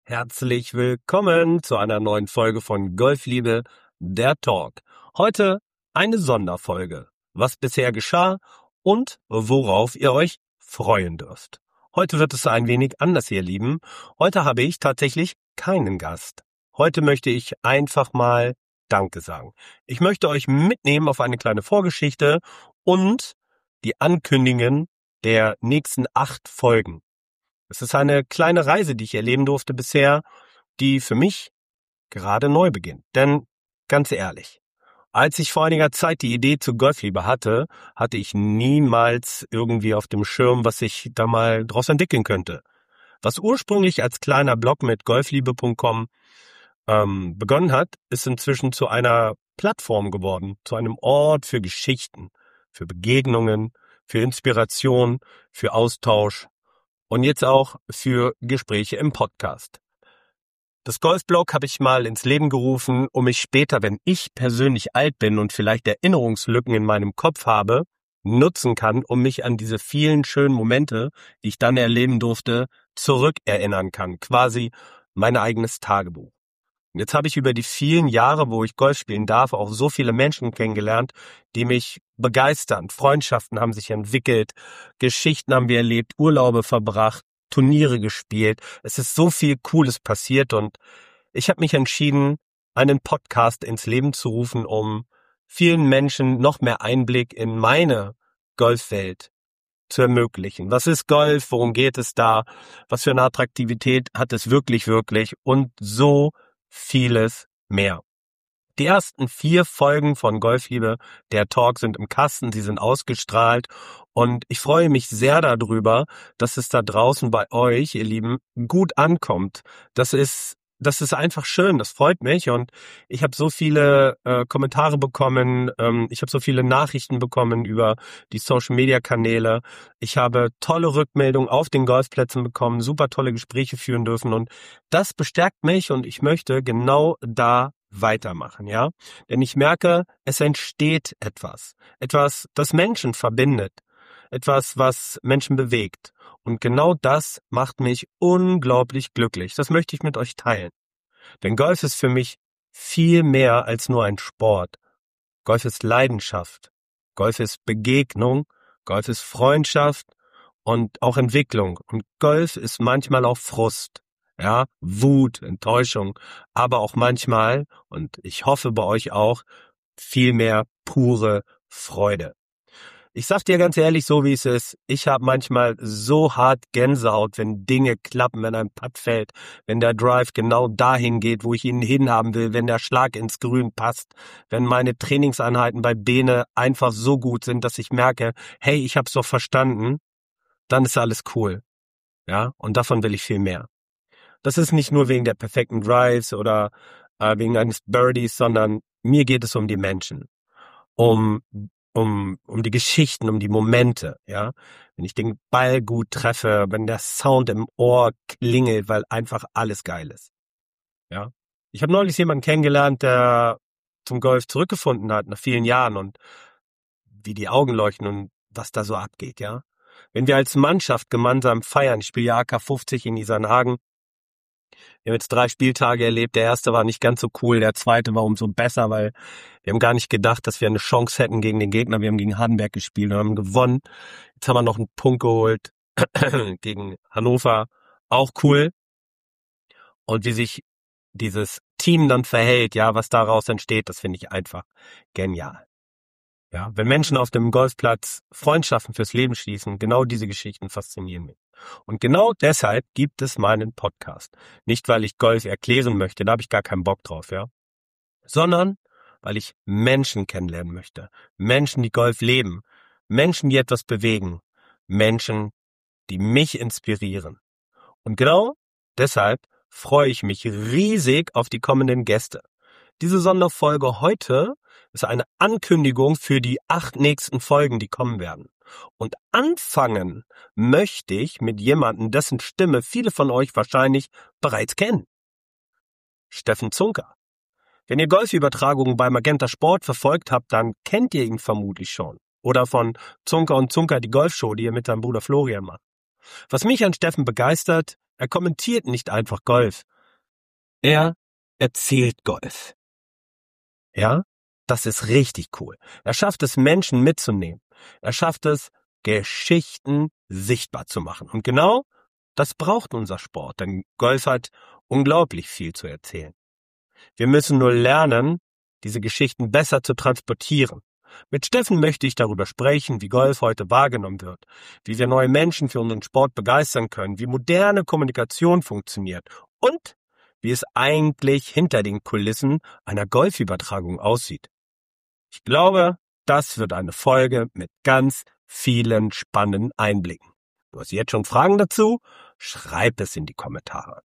Herzlich willkommen zu einer neuen Folge von Golfliebe, der Talk. Heute eine Sonderfolge, was bisher geschah und worauf ihr euch freuen dürft. Heute wird es ein wenig anders, ihr Lieben. Heute habe ich tatsächlich keinen Gast. Heute möchte ich einfach mal Danke sagen. Ich möchte euch mitnehmen auf eine kleine Vorgeschichte und die Ankündigungen der nächsten 8 Folgen. Es ist eine kleine Reise, die ich erleben durfte bisher, die für mich gerade neu beginnt. Denn, ganz ehrlich, als ich vor einiger Zeit die Idee zur Golfliebe hatte, hatte ich niemals irgendwie auf dem Schirm, was ich da mal draus entwickeln könnte. Was ursprünglich als kleiner Blog mit golfliebe.com begonnen hat, ist inzwischen zu einer Plattform geworden, zu einem Ort für Geschichten, für Begegnungen, für Inspiration, für Austausch. Und jetzt auch für Gespräche im Podcast. Das Golfblog habe ich mal ins Leben gerufen, um mich später, wenn ich persönlich alt bin und vielleicht Erinnerungslücken in meinem Kopf habe, nutzen kann, um mich an diese vielen schönen Momente, die ich dann erleben durfte, zurückerinnern kann. Quasi mein eigenes Tagebuch. Und jetzt habe ich über die vielen Jahre, wo ich Golf spielen darf, auch so viele Menschen kennengelernt, die mich begeistern. Freundschaften haben sich entwickelt, Geschichten haben wir erlebt, Urlaube verbracht, Turniere gespielt. Es ist so viel Cooles passiert und ich habe mich entschieden, einen Podcast ins Leben zu rufen, um vielen Menschen noch mehr Einblick in meine Golfwelt zu ermöglichen. Was ist Golf? Worum geht es da? Was für eine Attraktivität hat es wirklich und so vieles mehr. Die ersten 4 Folgen von Golfliebe, der Talk, sind im Kasten, sie sind ausgestrahlt und ich freue mich sehr darüber, dass es da draußen bei euch, ihr Lieben, gut ankommt. Das ist einfach schön, das freut mich und ich habe so viele Kommentare bekommen, ich habe so viele Nachrichten bekommen über die Social-Media-Kanäle. Ich habe tolle Rückmeldungen auf den Golfplätzen bekommen, super tolle Gespräche führen dürfen und das bestärkt mich und ich möchte genau da weitermachen, ja? Denn ich merke, es entsteht etwas, das Menschen verbindet, etwas, was Menschen bewegt. Und genau das macht mich unglaublich glücklich. Das möchte ich mit euch teilen. Denn Golf ist für mich viel mehr als nur ein Sport. Golf ist Leidenschaft. Golf ist Begegnung. Golf ist Freundschaft und auch Entwicklung. Und Golf ist manchmal auch Frust. Ja, Wut, Enttäuschung, aber auch manchmal, und ich hoffe bei euch auch, viel mehr pure Freude. Ich sag dir ganz ehrlich, so wie es ist, ich habe manchmal so hart Gänsehaut, wenn Dinge klappen, wenn ein Putt fällt, wenn der Drive genau dahin geht, wo ich ihn hinhaben will, wenn der Schlag ins Grün passt, wenn meine Trainingseinheiten bei Bene einfach so gut sind, dass ich merke, hey, ich hab's doch verstanden, dann ist alles cool. Ja, und davon will ich viel mehr. Das ist nicht nur wegen der perfekten Drives oder wegen eines Birdies, sondern mir geht es um die Menschen, um die Geschichten, um die Momente, ja. Wenn ich den Ball gut treffe, wenn der Sound im Ohr klingelt, weil einfach alles geil ist, ja. Ich habe neulich jemanden kennengelernt, der zum Golf zurückgefunden hat nach vielen Jahren und wie die Augen leuchten und was da so abgeht, ja. Wenn wir als Mannschaft gemeinsam feiern, ich spiele ja AK 50 in Isernhagen. Wir haben jetzt 3 Spieltage erlebt. Der erste war nicht ganz so cool, der zweite war umso besser, weil wir haben gar nicht gedacht, dass wir eine Chance hätten gegen den Gegner. Wir haben gegen Hardenberg gespielt und haben gewonnen. Jetzt haben wir noch einen Punkt geholt gegen Hannover. Auch cool. Und wie sich dieses Team dann verhält, ja, was daraus entsteht, das finde ich einfach genial. Ja, wenn Menschen auf dem Golfplatz Freundschaften fürs Leben schließen, genau diese Geschichten faszinieren mich. Und genau deshalb gibt es meinen Podcast. Nicht, weil ich Golf erklären möchte, da habe ich gar keinen Bock drauf, ja. Sondern, weil ich Menschen kennenlernen möchte. Menschen, die Golf leben. Menschen, die etwas bewegen. Menschen, die mich inspirieren. Und genau deshalb freue ich mich riesig auf die kommenden Gäste. Diese Sonderfolge heute ist eine Ankündigung für die 8 nächsten Folgen, die kommen werden. Und anfangen möchte ich mit jemandem, dessen Stimme viele von euch wahrscheinlich bereits kennen. Steffen Zunker. Wenn ihr Golfübertragungen bei Magenta Sport verfolgt habt, dann kennt ihr ihn vermutlich schon. Oder von Zunker und Zunker, die Golfshow, die er mit seinem Bruder Florian macht. Was mich an Steffen begeistert, er kommentiert nicht einfach Golf, Er erzählt Golf. Ja, das ist richtig cool. Er schafft es, Menschen mitzunehmen. Er schafft es, Geschichten sichtbar zu machen. Und genau das braucht unser Sport, denn Golf hat unglaublich viel zu erzählen. Wir müssen nur lernen, diese Geschichten besser zu transportieren. Mit Steffen möchte ich darüber sprechen, wie Golf heute wahrgenommen wird, wie wir neue Menschen für unseren Sport begeistern können, wie moderne Kommunikation funktioniert und wie es eigentlich hinter den Kulissen einer Golfübertragung aussieht. Ich glaube, das wird eine Folge mit ganz vielen spannenden Einblicken. Du hast jetzt schon Fragen dazu? Schreib es in die Kommentare.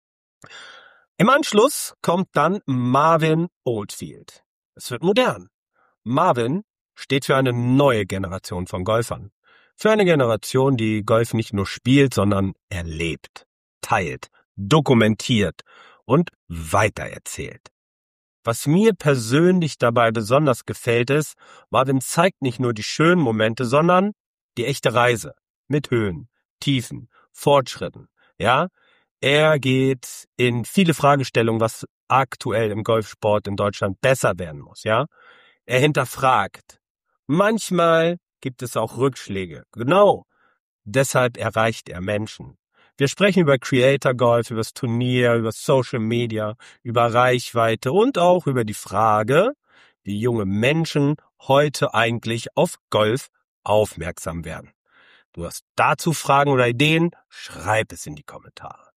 Im Anschluss kommt dann Marvin Oldfield. Es wird modern. Marvin steht für eine neue Generation von Golfern. Für eine Generation, die Golf nicht nur spielt, sondern erlebt, teilt, dokumentiert und weitererzählt. Was mir persönlich dabei besonders gefällt ist, Marvin zeigt nicht nur die schönen Momente, sondern die echte Reise mit Höhen, Tiefen, Fortschritten. Ja, er geht in viele Fragestellungen, was aktuell im Golfsport in Deutschland besser werden muss. Ja, er hinterfragt. Manchmal gibt es auch Rückschläge. Genau, deshalb erreicht er Menschen. Wir sprechen über Creator Golf, über das Turnier, über Social Media, über Reichweite und auch über die Frage, wie junge Menschen heute eigentlich auf Golf aufmerksam werden. Du hast dazu Fragen oder Ideen? Schreib es in die Kommentare.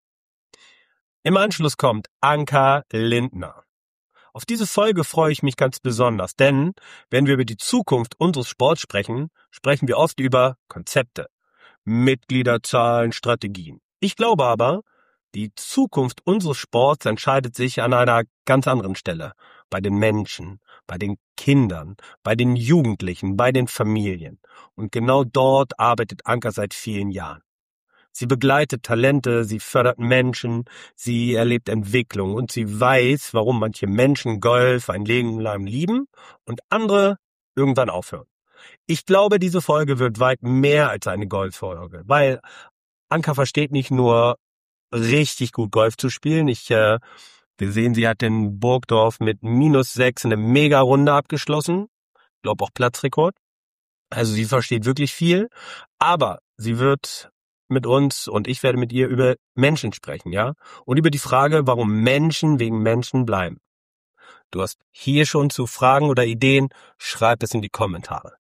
Im Anschluss kommt Anka Lindner. Auf diese Folge freue ich mich ganz besonders, denn wenn wir über die Zukunft unseres Sports sprechen, sprechen wir oft über Konzepte, Mitgliederzahlen, Strategien. Ich glaube aber, die Zukunft unseres Sports entscheidet sich an einer ganz anderen Stelle. Bei den Menschen, bei den Kindern, bei den Jugendlichen, bei den Familien. Und genau dort arbeitet Anka seit vielen Jahren. Sie begleitet Talente, sie fördert Menschen, sie erlebt Entwicklung und sie weiß, warum manche Menschen Golf ein Leben lang lieben und andere irgendwann aufhören. Ich glaube, diese Folge wird weit mehr als eine Golffolge, weil Anka versteht nicht nur richtig gut Golf zu spielen. Wir sehen, sie hat in Burgdorf mit -6 eine Mega-Runde abgeschlossen. Ich glaube auch Platzrekord. Also sie versteht wirklich viel, aber sie wird mit uns und ich werde mit ihr über Menschen sprechen, ja? Und über die Frage, warum Menschen wegen Menschen bleiben. Du hast hier schon zu Fragen oder Ideen, schreib es in die Kommentare.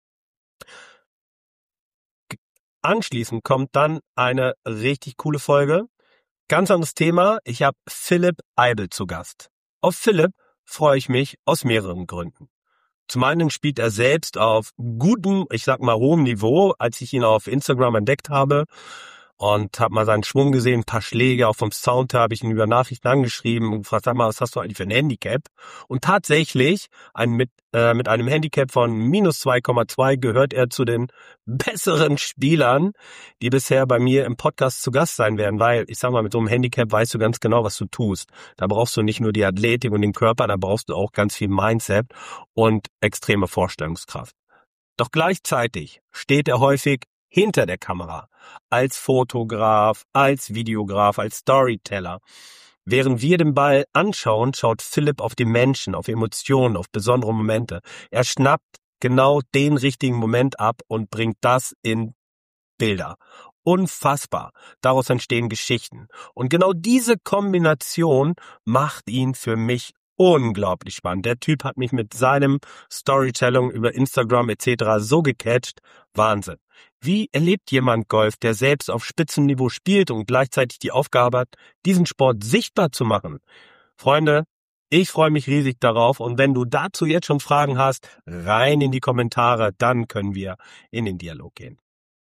Anschließend kommt dann eine richtig coole Folge. Ganz anderes Thema. Ich habe Philipp Eibel zu Gast. Auf Philipp freue ich mich aus mehreren Gründen. Zum einen spielt er selbst auf gutem, ich sag mal hohem Niveau, als ich ihn auf Instagram entdeckt habe und habe mal seinen Schwung gesehen, ein paar Schläge, auch vom Sound her habe ich ihn über Nachrichten angeschrieben und gefragt, sag mal, was hast du eigentlich für ein Handicap? Und tatsächlich, mit einem Handicap von -2,2 gehört er zu den besseren Spielern, die bisher bei mir im Podcast zu Gast sein werden, weil, ich sag mal, mit so einem Handicap weißt du ganz genau, was du tust. Da brauchst du nicht nur die Athletik und den Körper, da brauchst du auch ganz viel Mindset und extreme Vorstellungskraft. Doch gleichzeitig steht er häufig hinter der Kamera, als Fotograf, als Videograf, als Storyteller. Während wir den Ball anschauen, schaut Philipp auf die Menschen, auf Emotionen, auf besondere Momente. Er schnappt genau den richtigen Moment ab und bringt das in Bilder. Unfassbar. Daraus entstehen Geschichten. Und genau diese Kombination macht ihn für mich unglaublich spannend. Der Typ hat mich mit seinem Storytelling über Instagram etc. so gecatcht. Wahnsinn. Wie erlebt jemand Golf, der selbst auf Spitzenniveau spielt und gleichzeitig die Aufgabe hat, diesen Sport sichtbar zu machen? Freunde, ich freue mich riesig darauf und wenn du dazu jetzt schon Fragen hast, rein in die Kommentare, dann können wir in den Dialog gehen.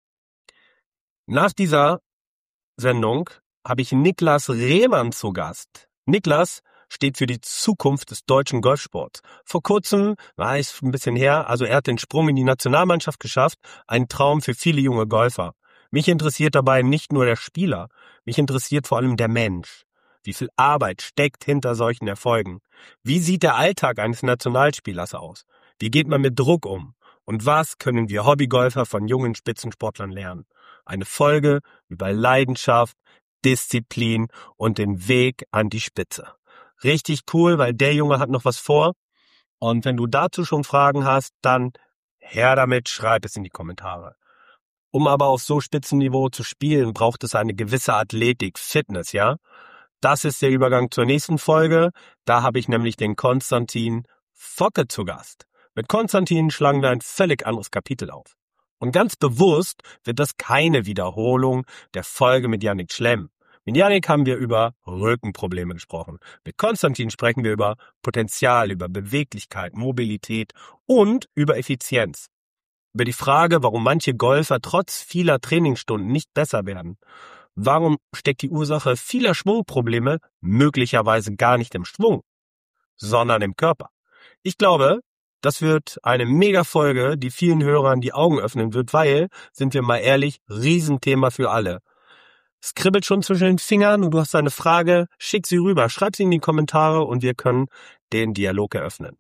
Nach dieser Sendung habe ich Niklas Rehmann zu Gast. Niklas steht für die Zukunft des deutschen Golfsports. Vor kurzem, ist ein bisschen her, also er hat den Sprung in die Nationalmannschaft geschafft, ein Traum für viele junge Golfer. Mich interessiert dabei nicht nur der Spieler, mich interessiert vor allem der Mensch. Wie viel Arbeit steckt hinter solchen Erfolgen? Wie sieht der Alltag eines Nationalspielers aus? Wie geht man mit Druck um? Und was können wir Hobbygolfer von jungen Spitzensportlern lernen? Eine Folge über Leidenschaft, Disziplin und den Weg an die Spitze. Richtig cool, weil der Junge hat noch was vor. Und wenn du dazu schon Fragen hast, dann her damit, schreib es in die Kommentare. Um aber auf so Spitzenniveau zu spielen, braucht es eine gewisse Athletik, Fitness, ja? Das ist der Übergang zur nächsten Folge. Da habe ich nämlich den Konstantin Focke zu Gast. Mit Konstantin schlagen wir ein völlig anderes Kapitel auf. Und ganz bewusst wird das keine Wiederholung der Folge mit Yannick Schlemm. Mit Yannick haben wir über Rückenprobleme gesprochen. Mit Konstantin sprechen wir über Potenzial, über Beweglichkeit, Mobilität und über Effizienz. Über die Frage, warum manche Golfer trotz vieler Trainingsstunden nicht besser werden. Warum steckt die Ursache vieler Schwungprobleme möglicherweise gar nicht im Schwung, sondern im Körper? Ich glaube, das wird eine Mega-Folge, die vielen Hörern die Augen öffnen wird, weil, sind wir mal ehrlich, Riesenthema für alle. Es kribbelt schon zwischen den Fingern und du hast eine Frage, schick sie rüber, schreib sie in die Kommentare und wir können den Dialog eröffnen.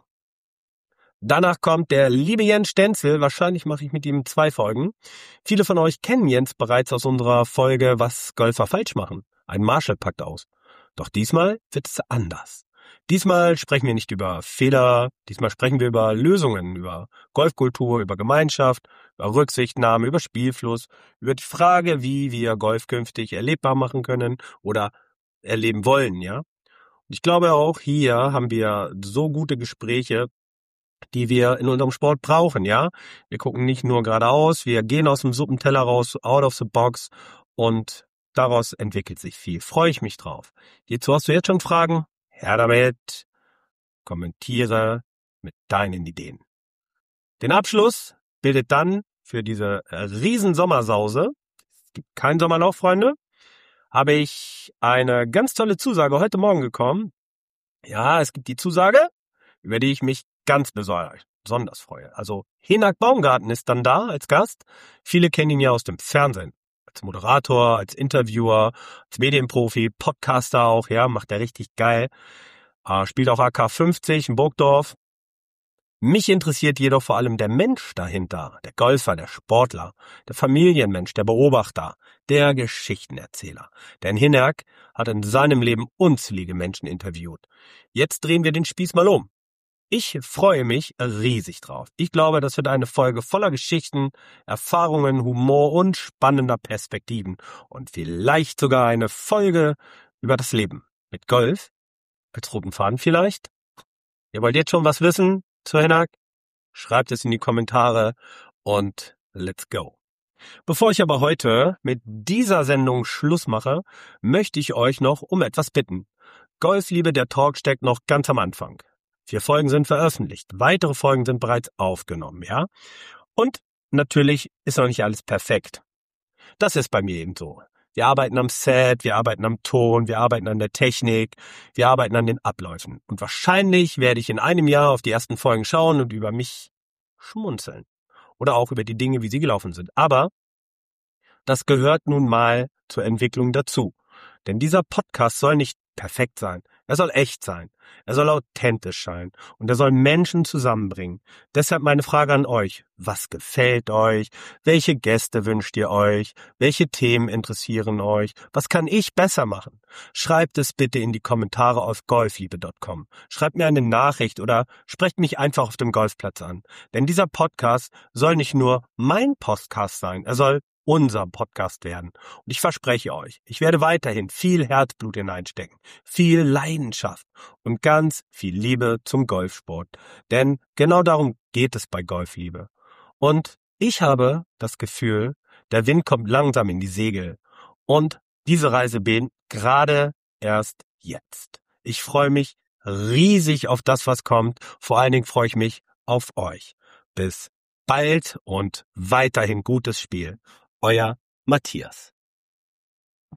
Danach kommt der liebe Jens Stenzel, wahrscheinlich mache ich mit ihm 2 Folgen. Viele von euch kennen Jens bereits aus unserer Folge Was Golfer falsch machen, ein Marshall-Pakt aus. Doch diesmal wird es anders. Diesmal sprechen wir nicht über Fehler, diesmal sprechen wir über Lösungen, über Golfkultur, über Gemeinschaft, über Rücksichtnahme, über Spielfluss, über die Frage, wie wir Golf künftig erlebbar machen können oder erleben wollen, ja. Und ich glaube auch hier haben wir so gute Gespräche, die wir in unserem Sport brauchen, ja. Wir gucken nicht nur geradeaus, wir gehen aus dem Suppenteller raus, out of the box und daraus entwickelt sich viel. Freue ich mich drauf. Hierzu hast du jetzt schon Fragen? Her damit, kommentiere mit deinen Ideen. Den Abschluss bildet dann für diese riesen Sommersause, es gibt keinen Sommerloch, Freunde, habe ich eine ganz tolle Zusage heute Morgen bekommen. Ja, es gibt die Zusage, über die ich mich ganz besonders freue. Also Hinak Baumgarten ist dann da als Gast. Viele kennen ihn ja aus dem Fernsehen. Als Moderator, als Interviewer, als Medienprofi, Podcaster auch, ja, macht er richtig geil. Spielt auch AK 50 in Burgdorf. Mich interessiert jedoch vor allem der Mensch dahinter, der Golfer, der Sportler, der Familienmensch, der Beobachter, der Geschichtenerzähler. Denn Hinak hat in seinem Leben unzählige Menschen interviewt. Jetzt drehen wir den Spieß mal um. Ich freue mich riesig drauf. Ich glaube, das wird eine Folge voller Geschichten, Erfahrungen, Humor und spannender Perspektiven. Und vielleicht sogar eine Folge über das Leben. Mit Golf, als roten Faden vielleicht. Ihr wollt jetzt schon was wissen zu Hinak? Schreibt es in die Kommentare und let's go. Bevor ich aber heute mit dieser Sendung Schluss mache, möchte ich euch noch um etwas bitten. Golfliebe, der Talk steckt noch ganz am Anfang. 4 Folgen sind veröffentlicht. Weitere Folgen sind bereits aufgenommen, ja? Und natürlich ist noch nicht alles perfekt. Das ist bei mir eben so. Wir arbeiten am Set, wir arbeiten am Ton, wir arbeiten an der Technik, wir arbeiten an den Abläufen. Und wahrscheinlich werde ich in einem Jahr auf die ersten Folgen schauen und über mich schmunzeln. Oder auch über die Dinge, wie sie gelaufen sind. Aber das gehört nun mal zur Entwicklung dazu. Denn dieser Podcast soll nicht perfekt sein. Er soll echt sein. Er soll authentisch sein. Und er soll Menschen zusammenbringen. Deshalb meine Frage an euch. Was gefällt euch? Welche Gäste wünscht ihr euch? Welche Themen interessieren euch? Was kann ich besser machen? Schreibt es bitte in die Kommentare auf golfliebe.com. Schreibt mir eine Nachricht oder sprecht mich einfach auf dem Golfplatz an. Denn dieser Podcast soll nicht nur mein Podcast sein. Er soll unser Podcast werden. Und ich verspreche euch, ich werde weiterhin viel Herzblut hineinstecken, viel Leidenschaft und ganz viel Liebe zum Golfsport. Denn genau darum geht es bei Golfliebe. Und ich habe das Gefühl, der Wind kommt langsam in die Segel. Und diese Reise beginnt gerade erst jetzt. Ich freue mich riesig auf das, was kommt. Vor allen Dingen freue ich mich auf euch. Bis bald und weiterhin gutes Spiel. Euer Matthias.